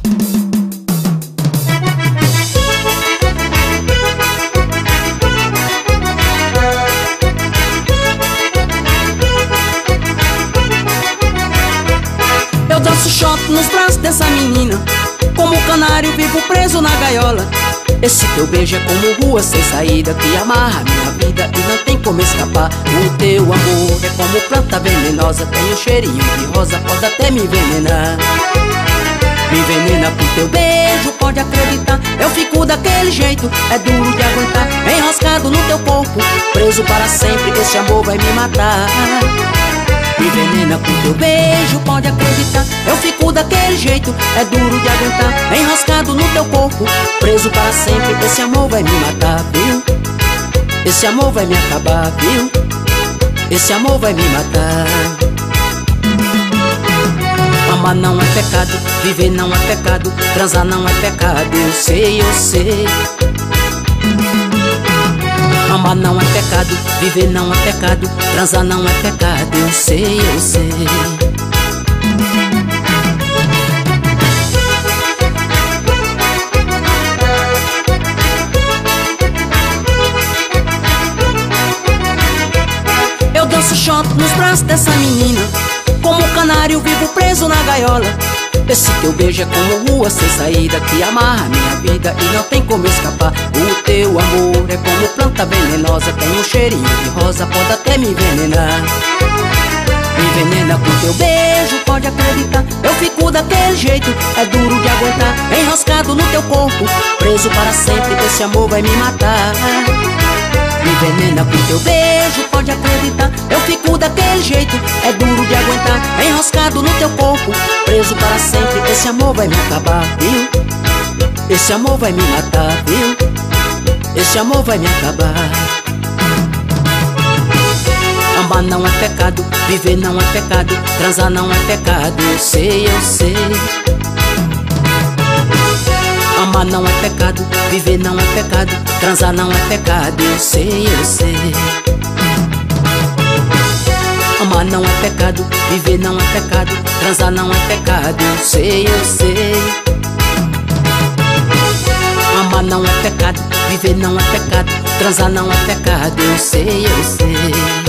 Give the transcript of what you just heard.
Eu danço shot nos braços dessa menina, como canário vivo preso na gaiola. Esse teu beijo é como rua sem saída, que amarra a minha vida e não tem como escapar. O teu amor é como planta venenosa, tem um cheirinho de rosa, pode até me envenenar. Me envenena com teu beijo, pode acreditar. Eu fico daquele jeito, é duro de aguentar, enroscado no teu corpo, preso para sempre, esse amor vai me matar. Me envenena com teu beijo, pode acreditar. Eu fico daquele jeito, é duro de aguentar, enroscado no teu corpo, preso para sempre, esse amor vai me matar, viu? Esse amor vai me acabar, viu? Esse amor vai me matar. Amar não é pecado, viver não é pecado, transar não é pecado, eu sei, eu sei. Amar não é pecado, viver não é pecado, transar não é pecado, eu sei, eu sei. Eu danço shot nos braços dessa menina, como um canário vivo preso na gaiola. Esse teu beijo é como rua sem saída, que amarra a minha vida e não tem como escapar. O teu amor é como planta venenosa, tem um cheirinho de rosa, pode até me envenenar. Me envenena com teu beijo, pode acreditar. Eu fico daquele jeito, é duro de aguentar, enroscado no teu corpo, preso para sempre, esse amor vai me matar. Me envenena com teu beijo, pode acreditar. Eu fico daquele jeito, é duro de aguentar, enroscado no teu corpo, preso para sempre, esse amor vai me acabar, viu? Esse amor vai me matar, viu? Esse amor vai me acabar. Amar não é pecado, viver não é pecado, transar não é pecado, eu sei, eu sei. Amar não é pecado, viver não é pecado, transar não é pecado, eu sei, eu sei. Amar não é pecado, viver não é pecado, transar não é pecado, eu sei, eu sei. Amar não é pecado, viver não é pecado, transar não é pecado, eu sei, eu sei.